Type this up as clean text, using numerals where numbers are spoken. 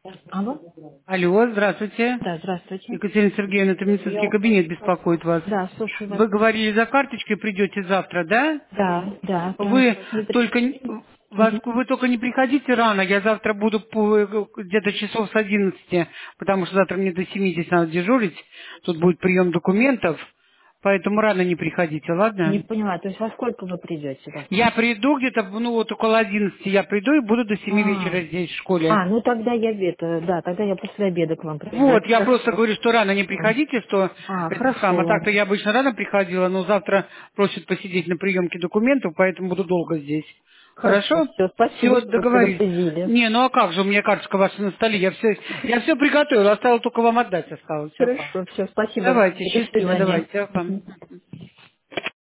Алло? Алло, здравствуйте. Да, здравствуйте. Екатерина Сергеевна, это медицинский кабинет беспокоит вас. Да, слушаю вас. Вы говорили, за карточкой придете завтра, да? Да, да, Вы правильно. только Мгм. вы только не приходите рано, я завтра буду где-то часов с 11, потому что завтра мне до 7 здесь надо дежурить, тут будет прием документов, поэтому рано не приходите, Не ладно? поняла, то есть во сколько вы придете завтра? Я приду где-то, ну вот около 11 я приду и буду до 7 вечера здесь в школе. Ну тогда я это, да, тогда я после обеда к вам приду. Вот, я просто Хорошо. говорю, что рано не приходите, что это Хорошо, самое. Так-то ладно. я обычно рано приходила, но завтра просят посидеть на приемке документов, поэтому буду долго здесь. Хорошо, Хорошо? все, спасибо, Все, что договорились. предупредили. Не, ну а как же, у меня карточка ваша на столе, я все приготовила, осталось только вам отдать осталось. Все. Хорошо, все, спасибо. Давайте, До счастливо, свидания. давайте. Ага.